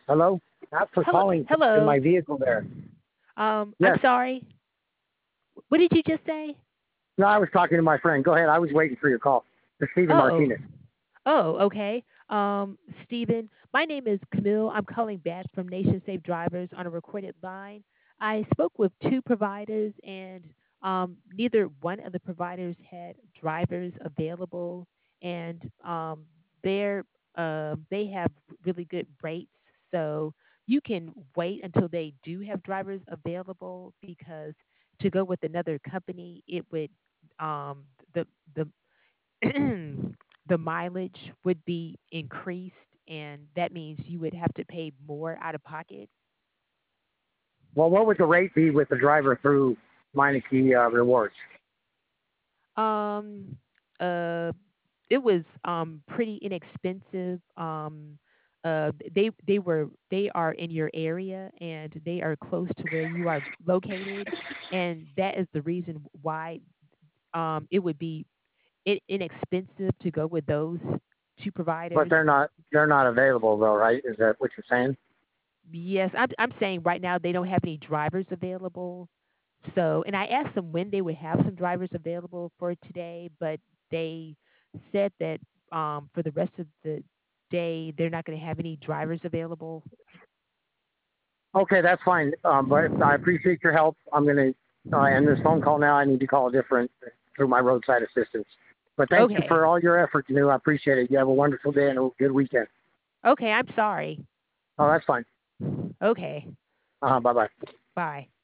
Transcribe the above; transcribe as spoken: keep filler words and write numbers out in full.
Hello? Not for Hello, calling to hello. my vehicle there. Um, I'm Yes. sorry. What did you just say? No, I was talking to my friend. Go ahead. I was waiting for your call. It's Stephen Oh, Martinez. oh, okay. Um, Stephen, my name is Camille. I'm calling back from Nation Safe Drivers on a recorded line. I spoke with two providers, and um, neither one of the providers had drivers available, and um, they're uh, they have really good rates. So you can wait until they do have drivers available because to go with another company, it would um, the the the mileage would be increased, and that means you would have to pay more out of pocket. Well, what would the rate be with the driver through Meineke uh, Rewards? Um, uh, it was um pretty inexpensive. Um, uh, they they were they are in your area and they are close to where you are located, and that is the reason why um it would be in- inexpensive to go with those two But providers. they're not they're not available though, right? Is that what you're saying? Yes, I'm I'm saying right now they don't have any drivers available. So, and I asked them when they would have some drivers available for today, but they said that um for the rest of the day they're not going to have any drivers available. Okay, that's fine. Um, but I appreciate your help. I'm going to uh, end this phone call now. I need to call a different through my roadside assistance. But thank you Okay. for all your effort, Canoe. I appreciate it. You have a wonderful day and a good weekend. Okay, I'm sorry. Oh, that's fine. Okay. Uh, bye bye. Bye.